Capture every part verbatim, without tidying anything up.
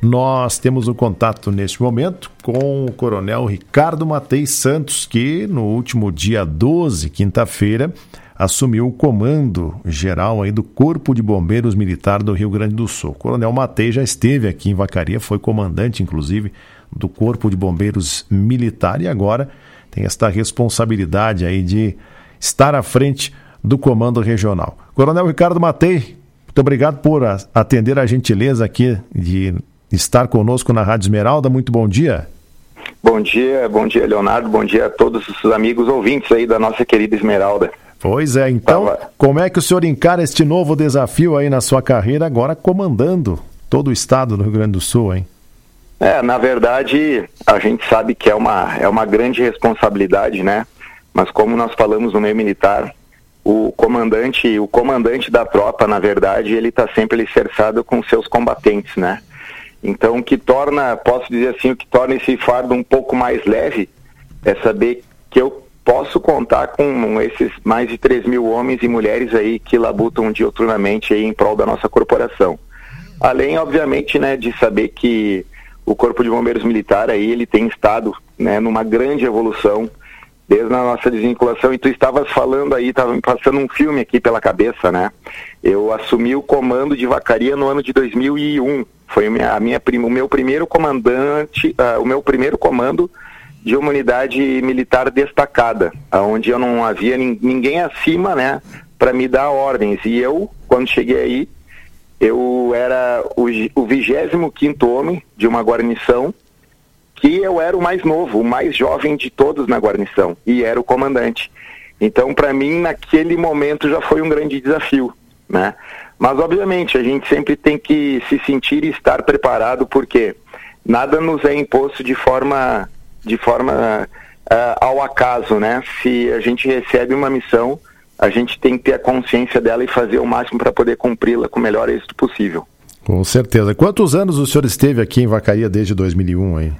Nós temos um contato neste momento com o Coronel Ricardo Matei Santos, que no último dia doze, quinta-feira, assumiu o comando geral aí do Corpo de Bombeiros Militar do Rio Grande do Sul. O Coronel Matei já esteve aqui em Vacaria, foi comandante, inclusive, do Corpo de Bombeiros Militar e agora tem esta responsabilidade aí de estar à frente do comando regional. Coronel Ricardo Matei, muito obrigado por atender a gentileza aqui de estar conosco na Rádio Esmeralda. Muito bom dia. Bom dia, bom dia, Leonardo. Bom dia a todos os amigos ouvintes aí da nossa querida Esmeralda. Pois é, então, Tava... como é que o senhor encara este novo desafio aí na sua carreira, agora comandando todo o estado do Rio Grande do Sul, hein? É, na verdade, a gente sabe que é uma, é uma grande responsabilidade, né? Mas como nós falamos no meio militar, o comandante, o comandante da tropa, na verdade, ele está sempre alicerçado com seus combatentes, né? Então, o que torna, posso dizer assim, o que torna esse fardo um pouco mais leve é saber que eu posso contar com esses mais de três mil homens e mulheres aí que labutam diuturnamente aí em prol da nossa corporação. Além, obviamente, né, de saber que o Corpo de Bombeiros Militar aí, ele tem estado, né, numa grande evolução desde a nossa desvinculação, e tu estavas falando aí, estava me passando um filme aqui pela cabeça, né? Eu assumi o comando de Vacaria no ano de dois mil e um, foi a minha, a minha, o meu primeiro comandante, uh, o meu primeiro comando de uma unidade militar destacada, onde eu não havia ninguém acima, né, para me dar ordens, e eu, quando cheguei aí, eu era o vigésimo quinto homem de uma guarnição, que eu era o mais novo, o mais jovem de todos na guarnição, e era o comandante. Então, para mim, naquele momento já foi um grande desafio, né? Mas, obviamente, a gente sempre tem que se sentir e estar preparado, porque nada nos é imposto de forma, de forma uh, ao acaso, né? Se a gente recebe uma missão, a gente tem que ter a consciência dela e fazer o máximo para poder cumpri-la com o melhor êxito possível. Com certeza. Quantos anos o senhor esteve aqui em Vacaria desde dois mil e um aí?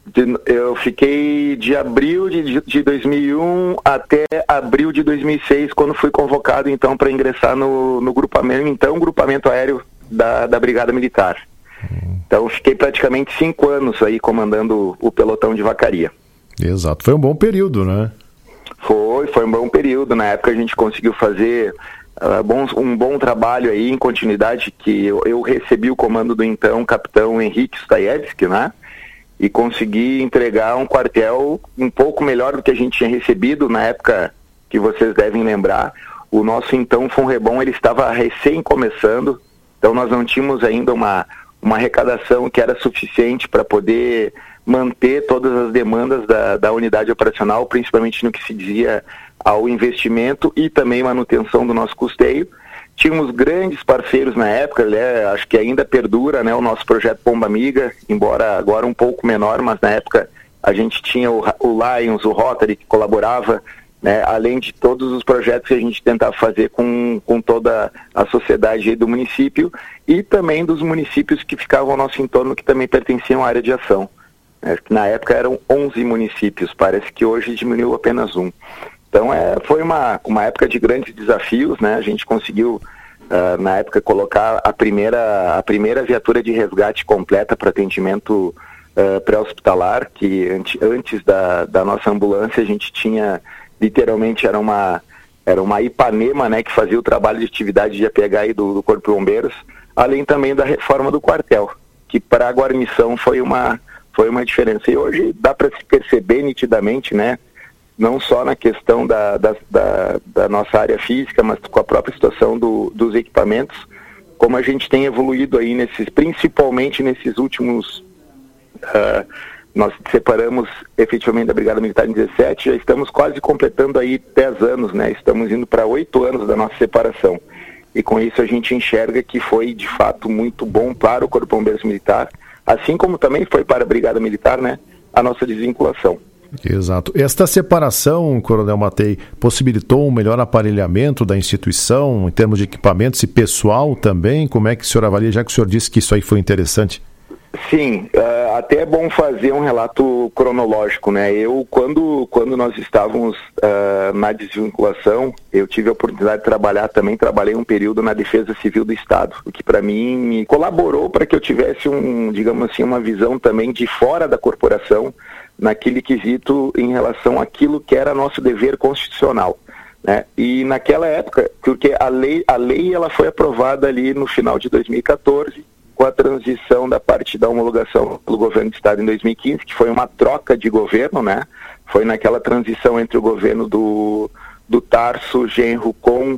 Eu fiquei de abril de, de dois mil e um até abril de dois mil e seis, quando fui convocado então para ingressar no, no grupamento, então grupamento aéreo da, da Brigada Militar. Hum. Então fiquei praticamente cinco anos aí comandando o pelotão de Vacaria. Exato. Foi um bom período, né? Foi, foi um bom período. Na época a gente conseguiu fazer uh, bons, um bom trabalho aí em continuidade, que eu, eu recebi o comando do então capitão Henrique Stajewski, né? E consegui entregar um quartel um pouco melhor do que a gente tinha recebido na época, que vocês devem lembrar. O nosso então Fonrebon, ele estava recém começando, então nós não tínhamos ainda uma, uma arrecadação que era suficiente para poder manter todas as demandas da, da unidade operacional, principalmente no que se dizia ao investimento e também manutenção do nosso custeio. Tínhamos grandes parceiros na época, né? Acho que ainda perdura, né, o nosso projeto Pomba Amiga, embora agora um pouco menor, mas na época a gente tinha o, o Lions, o Rotary, que colaborava, né, além de todos os projetos que a gente tentava fazer com, com toda a sociedade do município e também dos municípios que ficavam ao nosso entorno, que também pertenciam à área de ação. Né? Na época eram onze municípios, parece que hoje diminuiu apenas um. Então é, foi uma, uma época de grandes desafios, né? A gente conseguiu, uh, na época, colocar a primeira, a primeira viatura de resgate completa para atendimento uh, pré-hospitalar, que antes, antes da, da nossa ambulância a gente tinha, literalmente, era uma, era uma Ipanema, né, que fazia o trabalho de atividade de A P H I do, do Corpo de Bombeiros, além também da reforma do quartel, que para a guarnição foi uma, foi uma diferença. E hoje dá para se perceber nitidamente, né? Não só na questão da, da, da, da nossa área física, mas com a própria situação do, dos equipamentos, como a gente tem evoluído aí, nesses, principalmente nesses últimos... Uh, nós separamos efetivamente da Brigada Militar em dezessete, já estamos quase completando aí dez anos, né? Estamos indo para oito anos da nossa separação. E com isso a gente enxerga que foi, de fato, muito bom para o Corpo de Bombeiros Militar, assim como também foi para a Brigada Militar, né, a nossa desvinculação. Exato. Esta separação, Coronel Matei, possibilitou um melhor aparelhamento da instituição em termos de equipamentos e pessoal também? Como é que o senhor avalia, já que o senhor disse que isso aí foi interessante? Sim, uh, Uh, até é bom fazer um relato cronológico, né? Eu, quando, quando nós estávamos uh, na desvinculação, eu tive a oportunidade de trabalhar também, trabalhei um período na Defesa Civil do Estado, o que para mim me colaborou para que eu tivesse, um, digamos assim, uma visão também de fora da corporação, naquele quesito em relação àquilo que era nosso dever constitucional, né? E naquela época, porque a lei, a lei ela foi aprovada ali no final de dois mil e quatorze, com a transição da parte da homologação do governo do Estado em dois mil e quinze, que foi uma troca de governo, né? Foi naquela transição entre o governo do, do Tarso Genro com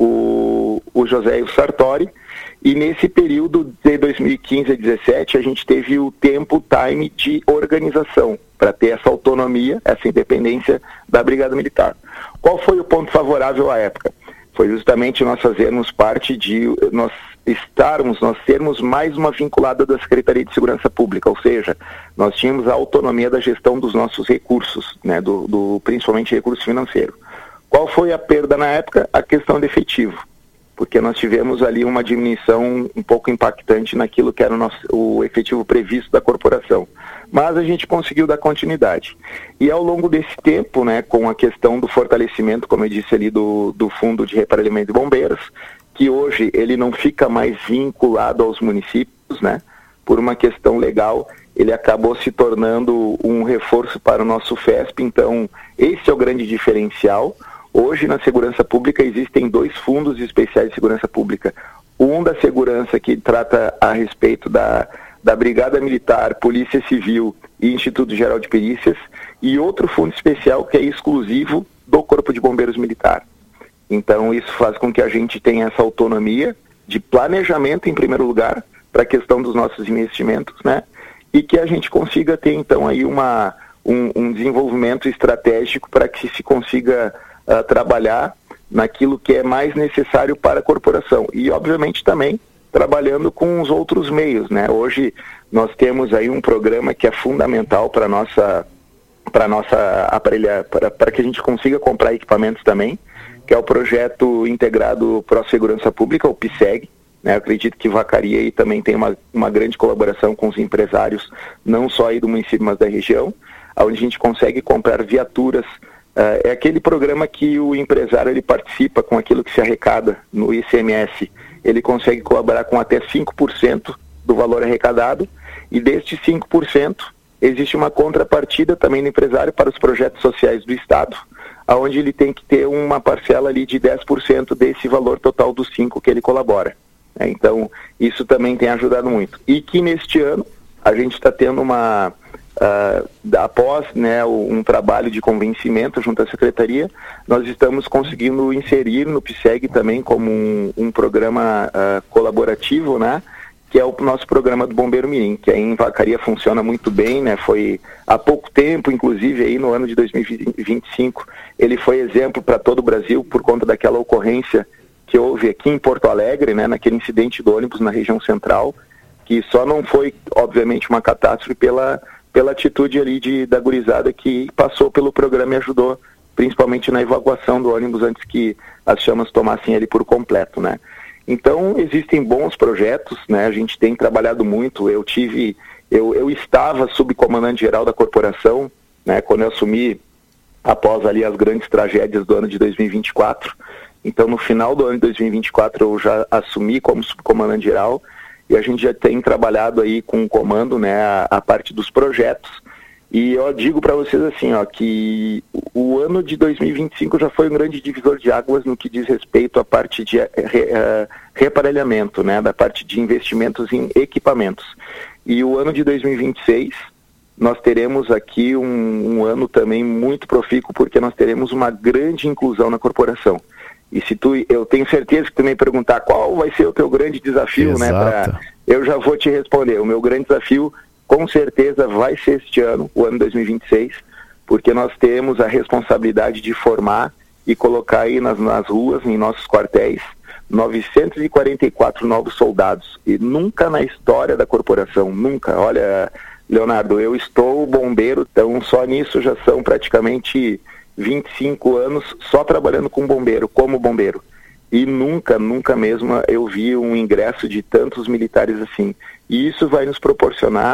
o, o José Sartori, e nesse período de dois mil e quinze a dois mil e dezessete a gente teve o tempo, o time de organização, para ter essa autonomia, essa independência da Brigada Militar. Qual foi o ponto favorável à época? Foi justamente nós fazermos parte de, nós estarmos, nós sermos mais uma vinculada da Secretaria de Segurança Pública, ou seja, nós tínhamos a autonomia da gestão dos nossos recursos, né, do, do, principalmente recurso financeiro. Qual foi a perda na época? A questão de efetivo, porque nós tivemos ali uma diminuição um pouco impactante naquilo que era o, nosso, o efetivo previsto da corporação. Mas a gente conseguiu dar continuidade. E ao longo desse tempo, né, com a questão do fortalecimento, como eu disse ali, do, do Fundo de Reparelhamento de Bombeiros, que hoje ele não fica mais vinculado aos municípios, né, por uma questão legal, ele acabou se tornando um reforço para o nosso F E S P, então esse é o grande diferencial. Hoje na segurança pública existem dois fundos especiais de segurança pública. Um da segurança que trata a respeito da, da Brigada Militar, Polícia Civil e Instituto Geral de Perícias, e outro fundo especial que é exclusivo do Corpo de Bombeiros Militar. Então isso faz com que a gente tenha essa autonomia de planejamento em primeiro lugar para a questão dos nossos investimentos, né? E que a gente consiga ter então aí uma, um, um desenvolvimento estratégico para que se consiga uh, trabalhar naquilo que é mais necessário para a corporação. E obviamente também trabalhando com os outros meios, né? Hoje nós temos aí um programa que é fundamental para a nossa, para nossa aparelha, para, para que a gente consiga comprar equipamentos também, que é o projeto integrado Pro Segurança Pública, o P S E G, né? Eu acredito que Vacaria aí também tem uma, uma grande colaboração com os empresários, não só aí do município, mas da região, onde a gente consegue comprar viaturas. Uh, é aquele programa que o empresário ele participa com aquilo que se arrecada no I C M S. Ele consegue colaborar com até cinco por cento do valor arrecadado, e destes cinco por cento existe uma contrapartida também do empresário para os projetos sociais do Estado, onde ele tem que ter uma parcela ali de dez por cento desse valor total dos cinco por cento que ele colabora. Então, isso também tem ajudado muito. E que neste ano a gente está tendo uma, uh, após né, um trabalho de convencimento junto à Secretaria, nós estamos conseguindo inserir no P S E G também como um, um programa uh, colaborativo, né, que é o nosso programa do Bombeiro Mirim, que aí em Vacaria funciona muito bem, né, foi há pouco tempo, inclusive aí no ano de dois mil e vinte e cinco, ele foi exemplo para todo o Brasil por conta daquela ocorrência que houve aqui em Porto Alegre, né, naquele incidente do ônibus na região central, que só não foi, obviamente, uma catástrofe pela, pela atitude ali de, da gurizada que passou pelo programa e ajudou, principalmente na evacuação do ônibus antes que as chamas tomassem ele por completo, né. Então, existem bons projetos, né, a gente tem trabalhado muito. Eu tive, eu, eu estava subcomandante-geral da corporação, né, quando eu assumi após ali as grandes tragédias do ano de dois mil e vinte e quatro. Então, no final do ano de dois mil e vinte e quatro, eu já assumi como subcomandante-geral, e a gente já tem trabalhado aí com o comando, né, a, a parte dos projetos. E eu digo para vocês assim, ó, que o ano de dois mil e vinte e cinco já foi um grande divisor de águas no que diz respeito à parte de re, uh, reaparelhamento, né, da parte de investimentos em equipamentos. E o ano de dois mil e vinte e seis, nós teremos aqui um, um ano também muito profícuo, porque nós teremos uma grande inclusão na corporação. E se tu, eu tenho certeza que tu me perguntar qual vai ser o teu grande desafio, né? Pra, eu já vou te responder. O meu grande desafio, com certeza, vai ser este ano, o ano dois mil e vinte e seis, porque nós temos a responsabilidade de formar e colocar aí nas, nas ruas, em nossos quartéis, novecentos e quarenta e quatro novos soldados. E nunca na história da corporação, nunca. Olha, Leonardo, eu estou bombeiro, então só nisso já são praticamente vinte e cinco anos só trabalhando com bombeiro, como bombeiro. E nunca, nunca mesmo eu vi um ingresso de tantos militares assim. E isso vai nos proporcionar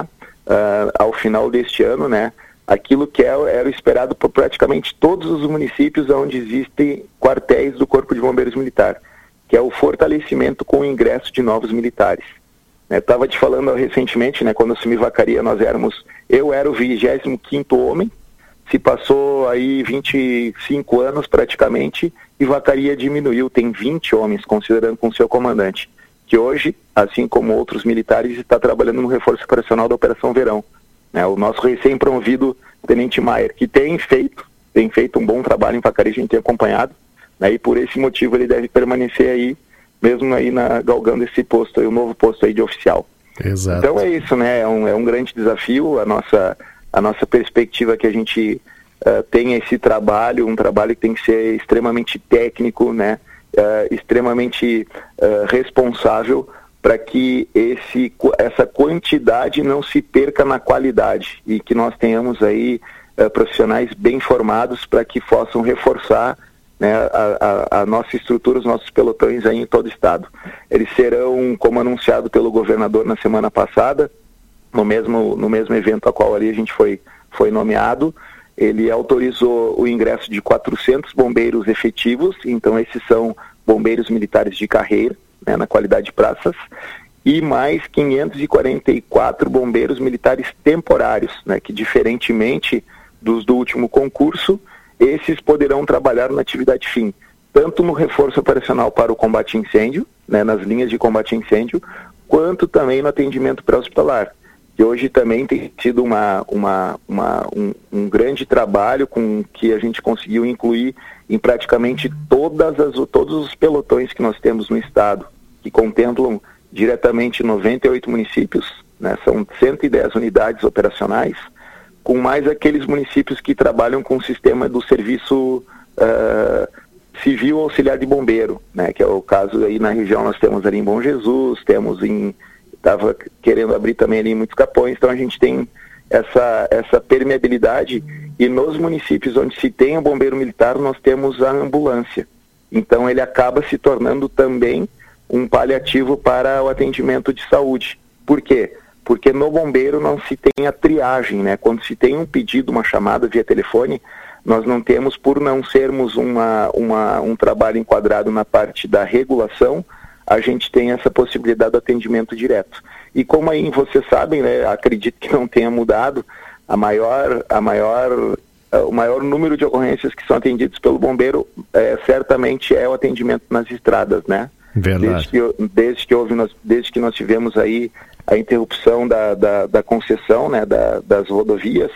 uh, ao final deste ano, né, aquilo que era esperado por praticamente todos os municípios onde existem quartéis do Corpo de Bombeiros Militar, que é o fortalecimento com o ingresso de novos militares. Estava te falando recentemente, né, quando assumi Vacaria, nós éramos, eu era o vigésimo quinto homem, se passou aí vinte e cinco anos praticamente, e Vacaria diminuiu, tem vinte homens, considerando com seu comandante, que hoje, assim como outros militares, está trabalhando no reforço operacional da Operação Verão. Né, o nosso recém-promovido Tenente Maier, que tem feito, tem feito um bom trabalho em Vacaria, a gente tem acompanhado, né, e por esse motivo ele deve permanecer aí, mesmo aí na, galgando esse posto, aí, o novo posto aí de oficial. Exato. Então é isso, né, é um, é um grande desafio, a nossa, a nossa perspectiva é que a gente uh, tenha esse trabalho, um trabalho que tem que ser extremamente técnico, né, uh, extremamente uh, responsável, para que esse, essa quantidade não se perca na qualidade e que nós tenhamos aí uh, profissionais bem formados para que possam reforçar, né, a, a, a nossa estrutura, os nossos pelotões aí em todo o estado. Eles serão, como anunciado pelo governador na semana passada, no mesmo, no mesmo evento a qual ali a gente foi, foi nomeado, ele autorizou o ingresso de quatrocentos bombeiros efetivos, então esses são bombeiros militares de carreira, né, na qualidade de praças, e mais quinhentos e quarenta e quatro bombeiros militares temporários, né, que diferentemente dos do último concurso, esses poderão trabalhar na atividade fim, tanto no reforço operacional para o combate a incêndio, né, nas linhas de combate a incêndio, quanto também no atendimento pré-hospitalar, que hoje também tem sido uma, uma, uma, um, um grande trabalho com que a gente conseguiu incluir em praticamente todas as, todos os pelotões que nós temos no estado, que contemplam diretamente noventa e oito municípios, né, são cento e dez unidades operacionais, com mais aqueles municípios que trabalham com o sistema do serviço uh, civil auxiliar de bombeiro, né, que é o caso aí na região, nós temos ali em Bom Jesus, temos em, estava querendo abrir também ali em muitos Capões, então a gente tem essa, essa permeabilidade, e nos municípios onde se tem o bombeiro militar, nós temos a ambulância, então ele acaba se tornando também um paliativo para o atendimento de saúde. Por quê? Porque no bombeiro não se tem a triagem, né? Quando se tem um pedido, uma chamada via telefone, nós não temos, por não sermos uma, uma, um trabalho enquadrado na parte da regulação, a gente tem essa possibilidade de atendimento direto. E como aí vocês sabem, né, acredito que não tenha mudado, a maior, a maior, o maior número de ocorrências que são atendidas pelo bombeiro é, certamente é o atendimento nas estradas, né? Verdade. Desde que, desde que, houve, desde que nós tivemos aí a interrupção da, da, da concessão, né, da, das rodovias,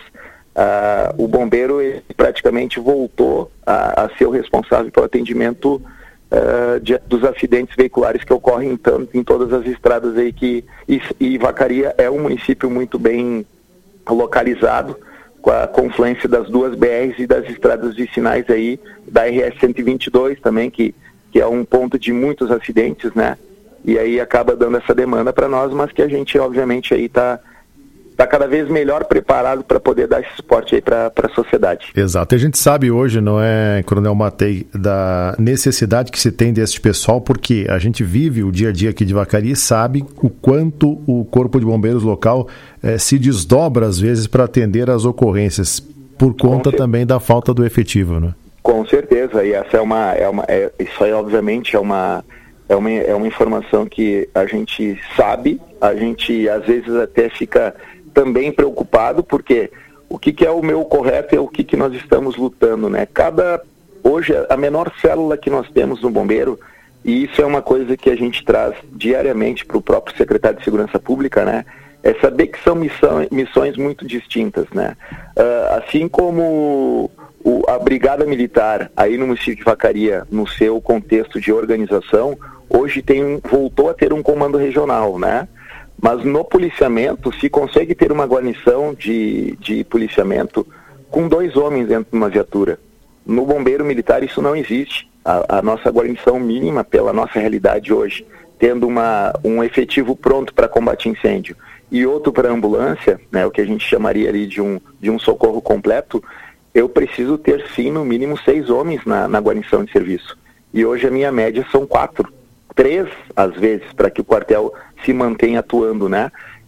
uh, o bombeiro ele praticamente voltou a, a ser o responsável pelo atendimento uh, de, dos acidentes veiculares que ocorrem em, em todas as estradas aí que, e, e Vacaria é um município muito bem localizado, com a confluência das duas B Rs e das estradas vicinais aí, da R S cento e vinte e dois também, que que é um ponto de muitos acidentes, né? E aí acaba dando essa demanda para nós, mas que a gente, obviamente, aí está tá cada vez melhor preparado para poder dar esse suporte aí para a sociedade. Exato. A gente sabe hoje, não é, Coronel Matei, da necessidade que se tem desse pessoal, porque a gente vive o dia a dia aqui de Vacaria e sabe o quanto o Corpo de Bombeiros local eh, se desdobra, às vezes, para atender às ocorrências, por conta também da falta do efetivo, né? Com certeza, e essa é uma, é uma é, isso aí obviamente é uma, é, uma, é uma informação que a gente sabe, a gente às vezes até fica também preocupado, porque o que, que é o meu correto é o que, que nós estamos lutando, né? Cada, hoje, a menor célula que nós temos no bombeiro, e isso é uma coisa que a gente traz diariamente para o próprio secretário de Segurança Pública, né? É saber que são missão, missões muito distintas, né? Uh, assim como O, a Brigada Militar, aí no município de Vacaria, no seu contexto de organização, hoje tem, voltou a ter um comando regional, né? Mas no policiamento, se consegue ter uma guarnição de, de policiamento com dois homens dentro de uma viatura. No bombeiro militar isso não existe. A, a nossa guarnição mínima, pela nossa realidade hoje, tendo uma, um efetivo pronto para combate a incêndio e outro para ambulância, né, o que a gente chamaria ali de um, de um socorro completo, eu preciso ter, sim, no mínimo seis homens na, na guarnição de serviço. E hoje a minha média são quatro, três, às vezes, para que o quartel se mantenha atuando, né?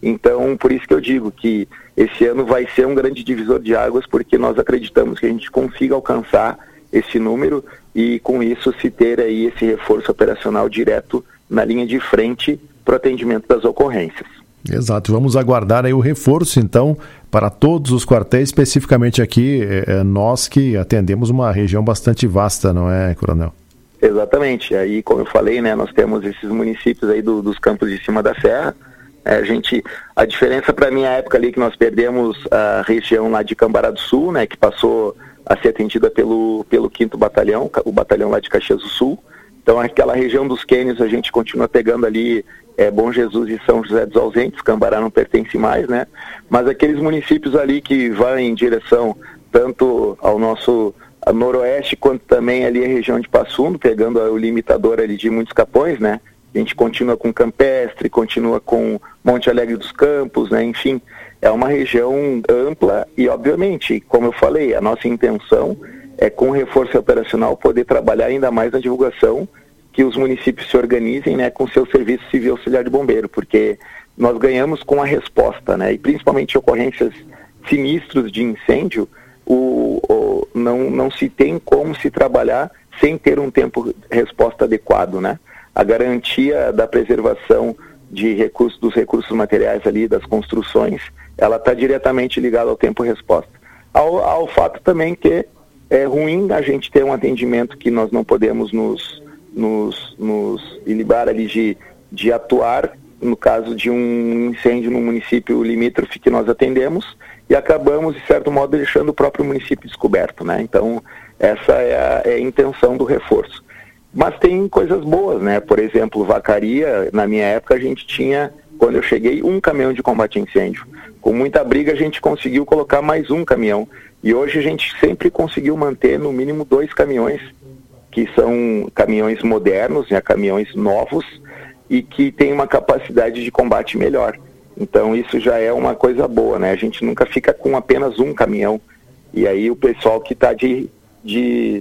Então, por isso que eu digo que esse ano vai ser um grande divisor de águas, porque nós acreditamos que a gente consiga alcançar esse número e, com isso, se ter aí esse reforço operacional direto na linha de frente para o atendimento das ocorrências. Exato, vamos aguardar aí o reforço, então, para todos os quartéis, especificamente aqui, é, nós que atendemos uma região bastante vasta, não é, Coronel? Exatamente, aí, como eu falei, né, nós temos esses municípios aí do, dos campos de cima da serra. É, a gente, a diferença para mim, a época ali que nós perdemos a região lá de Cambará do Sul, né, que passou a ser atendida pelo, pelo quinto Batalhão, o batalhão lá de Caxias do Sul. Então, aquela região dos Quênios a gente continua pegando ali é, Bom Jesus e São José dos Ausentes, Cambará não pertence mais, né? Mas aqueles municípios ali que vão em direção tanto ao nosso a noroeste, quanto também ali a região de Passo Fundo, pegando o limitador ali de Muitos Capões, né? A gente continua com Campestre, continua com Monte Alegre dos Campos, né? Enfim, é uma região ampla e, obviamente, como eu falei, a nossa intenção é, com o reforço operacional, poder trabalhar ainda mais na divulgação, que os municípios se organizem, né, com seu serviço civil auxiliar de bombeiro, porque nós ganhamos com a resposta, né? E principalmente ocorrências sinistros de incêndio, o, o, não, não se tem como se trabalhar sem ter um tempo de resposta adequado, né? A garantia da preservação de recursos, dos recursos materiais ali, das construções, ela está diretamente ligada ao tempo-resposta. Ao, ao fato também que é ruim a gente ter um atendimento que nós não podemos nos, nos, nos ilibar ali de, de atuar no caso de um incêndio no município limítrofe que nós atendemos e acabamos, de certo modo, deixando o próprio município descoberto, né? Então, essa é a, é a intenção do reforço. Mas tem coisas boas, né? Por exemplo, Vacaria, na minha época, a gente tinha, quando eu cheguei, um caminhão de combate a incêndio. Com muita briga, a gente conseguiu colocar mais um caminhão. E hoje a gente sempre conseguiu manter, no mínimo, dois caminhões, que são caminhões modernos, né? Caminhões novos, e que tem uma capacidade de combate melhor. Então, isso já é uma coisa boa, né? A gente nunca fica com apenas um caminhão. E aí, o pessoal que está de... de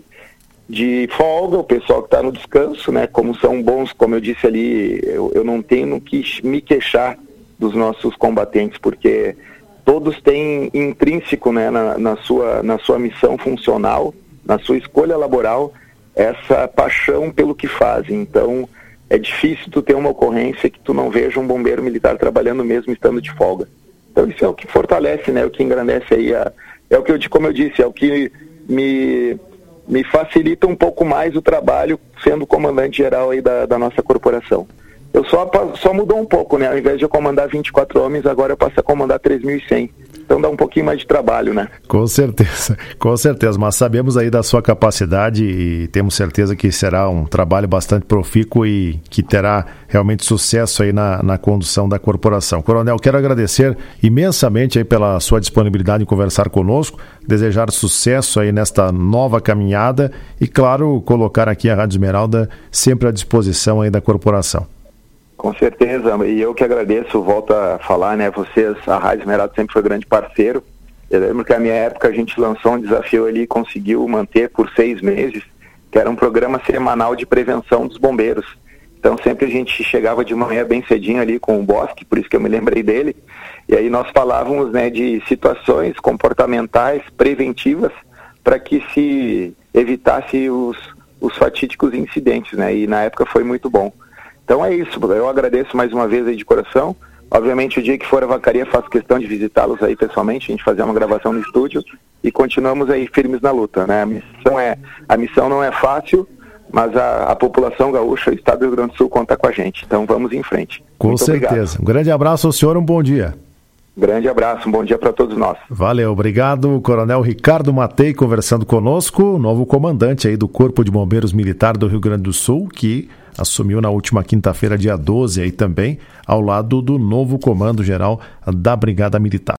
de folga, o pessoal que está no descanso, né, como são bons, como eu disse ali, eu, eu não tenho que me queixar dos nossos combatentes, porque todos têm intrínseco, né, na, na, sua, na sua missão funcional, na sua escolha laboral, essa paixão pelo que fazem. Então, é difícil tu ter uma ocorrência que tu não veja um bombeiro militar trabalhando mesmo estando de folga. Então, isso é o que fortalece, né, o que engrandece aí, a, é o que eu, como eu disse, é o que me... me facilita um pouco mais o trabalho sendo comandante geral aí da, da nossa corporação. Eu só, só mudou um pouco, né? Ao invés de eu comandar vinte e quatro homens, agora eu passo a comandar três mil e cem. Então dá um pouquinho mais de trabalho, né? Com certeza, com certeza. Mas sabemos aí da sua capacidade e temos certeza que será um trabalho bastante profícuo e que terá realmente sucesso aí na, na condução da corporação. Coronel, quero agradecer imensamente aí pela sua disponibilidade em conversar conosco, desejar sucesso aí nesta nova caminhada e, claro, colocar aqui a Rádio Esmeralda sempre à disposição aí da corporação. Com certeza, e eu que agradeço, volto a falar, né, vocês, a Rádio Esmeralda sempre foi grande parceiro. Eu lembro que na minha época a gente lançou um desafio ali e conseguiu manter por seis meses, que era um programa semanal de prevenção dos bombeiros. Então sempre a gente chegava de manhã bem cedinho ali com o Bosque, por isso que eu me lembrei dele, e aí nós falávamos, né, de situações comportamentais preventivas para que se evitasse os, os fatídicos incidentes, né, e na época foi muito bom. Então é isso, eu agradeço mais uma vez aí de coração. Obviamente, o dia que for a Vacaria, faço questão de visitá-los aí pessoalmente, a gente fazer uma gravação no estúdio e continuamos aí firmes na luta, né? A missão, é, a missão não é fácil, mas a, a população gaúcha, o estado do Rio Grande do Sul, conta com a gente. Então vamos em frente. Com Muito certeza. Obrigado. Um grande abraço ao senhor, um bom dia. Grande abraço, um bom dia para todos nós. Valeu, obrigado. Coronel Ricardo Matei conversando conosco, novo comandante aí do Corpo de Bombeiros Militar do Rio Grande do Sul, que assumiu na última quinta-feira, dia doze, aí também, ao lado do novo comando geral da Brigada Militar.